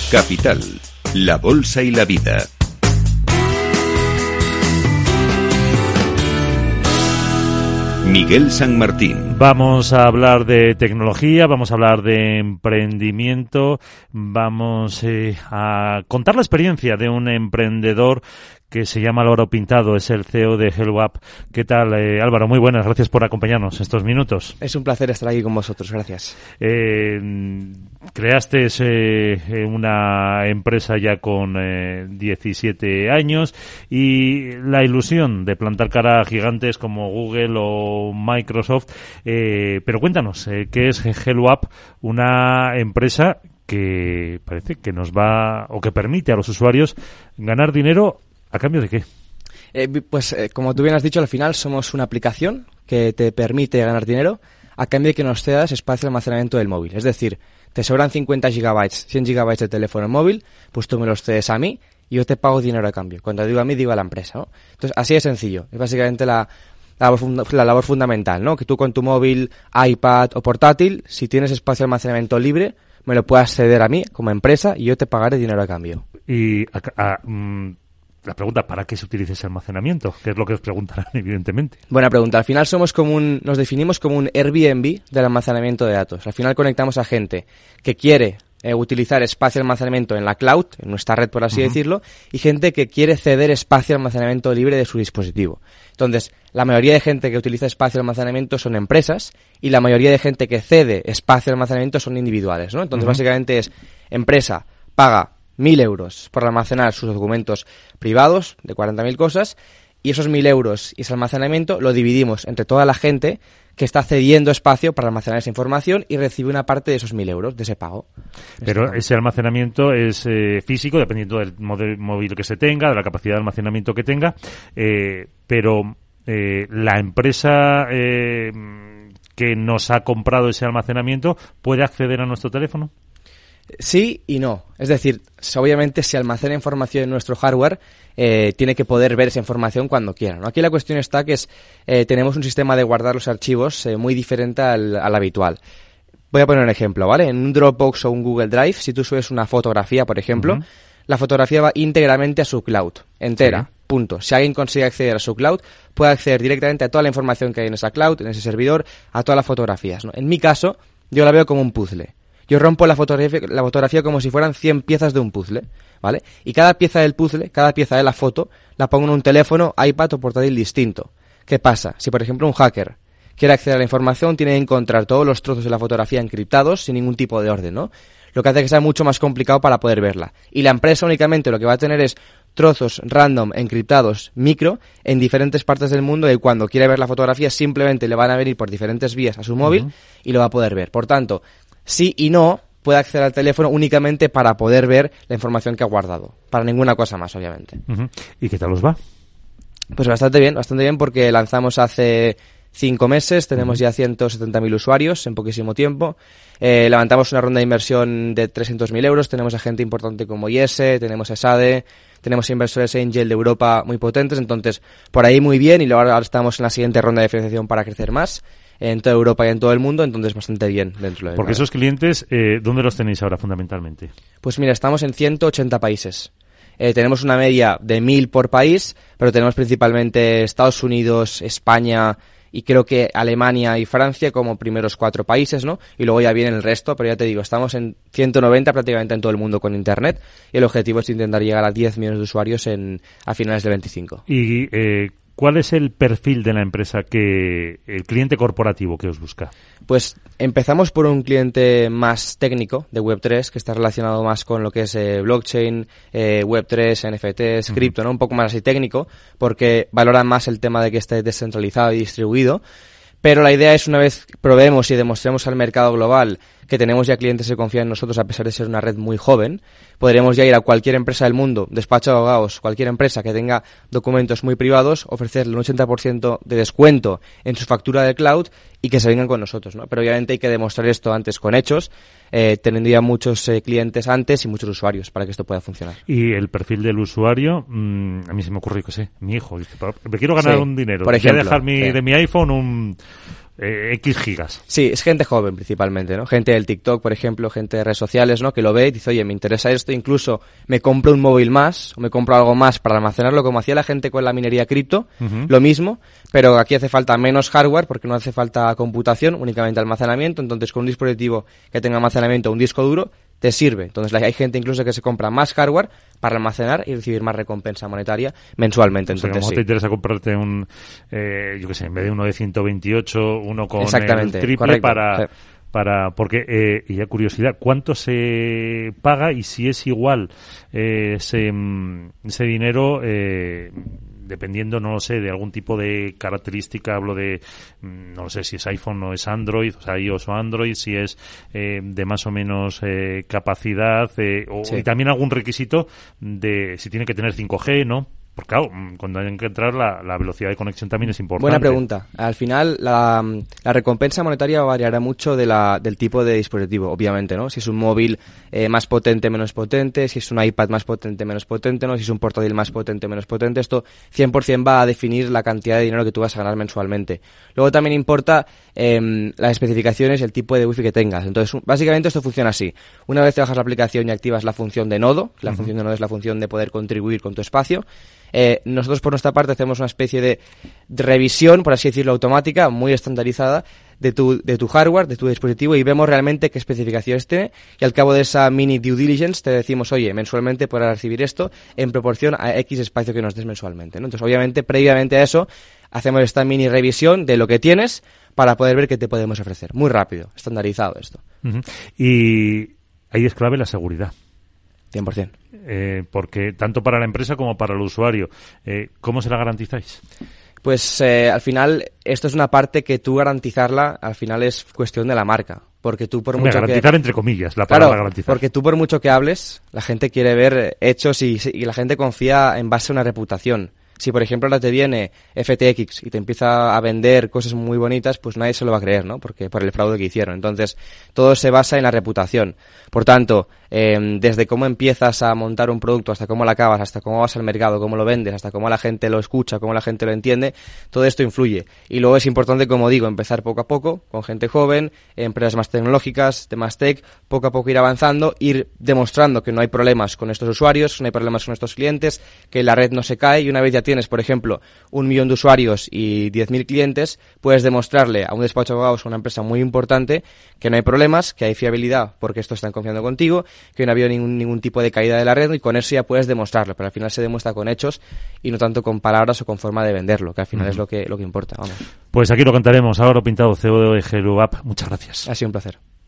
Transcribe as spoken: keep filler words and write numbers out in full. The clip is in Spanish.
Capital, la bolsa y la vida. Miguel San Martín. Vamos a hablar de tecnología, vamos a hablar de emprendimiento, vamos eh, a contar la experiencia de un emprendedor que se llama Álvaro Pintado, es el C E O de HelloUp. ¿Qué tal, eh, Álvaro? Muy buenas, gracias por acompañarnos estos minutos. Es un placer estar aquí con vosotros, gracias. Eh, creaste eh, una empresa ya con eh, diecisiete años y la ilusión de plantar cara a gigantes como Google o Microsoft. Eh, pero cuéntanos, eh, ¿qué es HelloUp? Una empresa que parece que nos va, o que permite a los usuarios ganar dinero. ¿A cambio de qué? Eh, pues eh, como tú bien has dicho, al final somos una aplicación que te permite ganar dinero a cambio de que nos cedas espacio de almacenamiento del móvil. Es decir, te sobran cincuenta gigabytes, cien gigabytes de teléfono móvil, pues tú me los cedes a mí y yo te pago dinero a cambio. Cuando digo a mí, digo a la empresa, ¿no? Entonces, así de sencillo. Es básicamente la, la, labor, funda, la labor fundamental, ¿no? Que tú con tu móvil, iPad o portátil, si tienes espacio de almacenamiento libre, me lo puedas ceder a mí como empresa y yo te pagaré dinero a cambio. Y a, a, mm... La pregunta, ¿para qué se utiliza ese almacenamiento? Que es lo que os preguntarán, evidentemente. Buena pregunta. Al final somos como un, nos definimos como un Airbnb del almacenamiento de datos. Al final conectamos a gente que quiere eh, utilizar espacio de almacenamiento en la cloud, en nuestra red, por así uh-huh. decirlo, y gente que quiere ceder espacio de almacenamiento libre de su dispositivo. Entonces, la mayoría de gente que utiliza espacio de almacenamiento son empresas y la mayoría de gente que cede espacio de almacenamiento son individuales, ¿no? Entonces, uh-huh. básicamente es empresa paga mil euros por almacenar sus documentos privados de cuarenta mil cosas y esos mil euros y ese almacenamiento lo dividimos entre toda la gente que está cediendo espacio para almacenar esa información y recibe una parte de esos mil euros, de ese pago. Pero ese, pago. ese almacenamiento es eh, físico, dependiendo del modelo móvil que se tenga, de la capacidad de almacenamiento que tenga, eh, pero eh, la empresa eh, que nos ha comprado ese almacenamiento puede acceder a nuestro teléfono. Sí y no. Es decir, obviamente si almacena información en nuestro hardware, eh, tiene que poder ver esa información cuando quiera, ¿no? Aquí la cuestión está que es eh, tenemos un sistema de guardar los archivos eh, muy diferente al, al habitual. Voy a poner un ejemplo, ¿vale? En un Dropbox o un Google Drive, si tú subes una fotografía, por ejemplo, uh-huh. la fotografía va íntegramente a su cloud, entera, sí. punto. Si alguien consigue acceder a su cloud, puede acceder directamente a toda la información que hay en esa cloud, en ese servidor, a todas las fotografías, ¿no? En mi caso, yo la veo como un puzzle. Yo rompo la fotografía, la fotografía como si fueran cien piezas de un puzzle, ¿vale? Y cada pieza del puzzle, cada pieza de la foto, la pongo en un teléfono, iPad o portátil distinto. ¿Qué pasa? Si, por ejemplo, un hacker quiere acceder a la información, tiene que encontrar todos los trozos de la fotografía encriptados sin ningún tipo de orden, ¿no? Lo que hace que sea mucho más complicado para poder verla. Y la empresa únicamente lo que va a tener es trozos random encriptados micro en diferentes partes del mundo y cuando quiere ver la fotografía simplemente le van a venir por diferentes vías a su móvil uh-huh. y lo va a poder ver. Por tanto, sí y no puede acceder al teléfono únicamente para poder ver la información que ha guardado. Para ninguna cosa más, obviamente. Uh-huh. ¿Y qué tal os va? Pues bastante bien, bastante bien porque lanzamos hace cinco meses, tenemos uh-huh. ya ciento setenta mil usuarios en poquísimo tiempo. Eh, levantamos una ronda de inversión de trescientos mil euros, tenemos a gente importante como I S, tenemos a S A D E, tenemos inversores Angel de Europa muy potentes, entonces por ahí muy bien y ahora estamos en la siguiente ronda de financiación para crecer más en toda Europa y en todo el mundo, entonces bastante bien dentro de... Porque esos clientes, eh, ¿dónde los tenéis ahora fundamentalmente? Pues mira, estamos en ciento ochenta países. Eh, tenemos una media de mil por país, pero tenemos principalmente Estados Unidos, España y creo que Alemania y Francia como primeros cuatro países, ¿no? Y luego ya viene el resto, pero ya te digo, estamos en ciento noventa prácticamente en todo el mundo con Internet y el objetivo es intentar llegar a diez millones de usuarios en a finales del veinticinco. Y eh, ¿cuál es el perfil de la empresa que el cliente corporativo que os busca? Pues empezamos por un cliente más técnico de web tres que está relacionado más con lo que es eh, blockchain, eh, web tres, N F Ts, uh-huh. cripto, ¿no? Un poco más así técnico porque valoran más el tema de que esté descentralizado y distribuido. Pero la idea es una vez probemos y demostremos al mercado global que tenemos ya clientes que confían en nosotros a pesar de ser una red muy joven, podremos ya ir a cualquier empresa del mundo, despacho de abogados, cualquier empresa que tenga documentos muy privados, ofrecerle un ochenta por ciento de descuento en su factura de cloud y que se vengan con nosotros, ¿no? Pero obviamente hay que demostrar esto antes con hechos, eh, teniendo ya muchos eh, clientes antes y muchos usuarios para que esto pueda funcionar. Y el perfil del usuario, mmm, a mí se me ocurre que sé, mi hijo dice, me quiero ganar sí, un dinero, por ejemplo, voy a dejar mi, sí. de mi iPhone un eh, X gigas. Sí, es gente joven principalmente, ¿no? Gente del TikTok, por ejemplo, gente de redes sociales, ¿no? Que lo ve y dice, oye, me interesa esto, incluso me compro un móvil más, o me compro algo más para almacenarlo, como hacía la gente con la minería cripto, uh-huh. Lo mismo, pero aquí hace falta menos hardware porque no hace falta computación, únicamente almacenamiento, entonces con un dispositivo que tenga almacenamiento, un disco duro, te sirve. Entonces hay gente incluso que se compra más hardware para almacenar y recibir más recompensa monetaria mensualmente. Entonces, o sea, ¿cómo sí. te interesa comprarte un, eh, yo qué sé, en vez de uno de ciento veintiocho, uno con el triple correcto, para... Sí. para porque, eh, y ya curiosidad, ¿cuánto se paga y si es igual eh, ese, ese dinero... Eh, dependiendo, no lo sé, de algún tipo de característica, hablo de, no lo sé, si es iPhone o es Android, o sea, iOS o Android, si es eh, de más o menos eh, capacidad, eh, o, sí. Y también algún requisito de si tiene que tener cinco G, ¿no? Porque claro, cuando hay que entrar la, la velocidad de conexión también es importante. Buena pregunta. Al final, la, la recompensa monetaria variará mucho de la, del tipo de dispositivo, obviamente, ¿no? Si es un móvil eh, más potente, menos potente, si es un iPad más potente, menos potente, ¿no? Si es un portátil más potente, menos potente, esto cien por ciento va a definir la cantidad de dinero que tú vas a ganar mensualmente. Luego también importa eh, las especificaciones y el tipo de wifi que tengas. Entonces, básicamente esto funciona así. Una vez te bajas la aplicación y activas la función de nodo, la uh-huh. función de nodo es la función de poder contribuir con tu espacio. Eh, nosotros por nuestra parte hacemos una especie de, de revisión, por así decirlo, automática, muy estandarizada de tu, de tu hardware, de tu dispositivo y vemos realmente qué especificaciones tiene y al cabo de esa mini due diligence te decimos, oye, mensualmente podrás recibir esto en proporción a X espacio que nos des mensualmente, ¿no? Entonces, obviamente, previamente a eso, hacemos esta mini revisión de lo que tienes para poder ver qué te podemos ofrecer. Muy rápido, estandarizado esto. Uh-huh. Y ahí es clave la seguridad. cien por ciento. Eh, porque tanto para la empresa como para el usuario, eh, ¿cómo se la garantizáis? Pues eh, al final esto es una parte que tú garantizarla al final es cuestión de la marca, porque tú por mucho garantizar que... entre comillas la palabra claro, garantizar, porque tú por mucho que hables la gente quiere ver hechos y, y la gente confía en base a una reputación. Si, por ejemplo, ahora te viene F T X y te empieza a vender cosas muy bonitas, pues nadie se lo va a creer, ¿no? Porque por el fraude que hicieron. Entonces, todo se basa en la reputación. Por tanto, eh, desde cómo empiezas a montar un producto hasta cómo lo acabas, hasta cómo vas al mercado, cómo lo vendes, hasta cómo la gente lo escucha, cómo la gente lo entiende, todo esto influye. Y luego es importante, como digo, empezar poco a poco, con gente joven, empresas más tecnológicas, de más tech, poco a poco ir avanzando, ir demostrando que no hay problemas con estos usuarios, que no hay problemas con estos clientes, que la red no se cae y una vez ya tienes, por ejemplo, un millón de usuarios y diez mil clientes, puedes demostrarle a un despacho de abogados, a una empresa muy importante, que no hay problemas, que hay fiabilidad porque estos están confiando contigo, que no ha habido ningún, ningún tipo de caída de la red y con eso ya puedes demostrarlo, pero al final se demuestra con hechos y no tanto con palabras o con forma de venderlo, que al final uh-huh. es lo que, lo que importa. Vamos. Pues aquí lo contaremos. Ahora Pintado, C E O de Hello App. Muchas gracias. Ha sido un placer.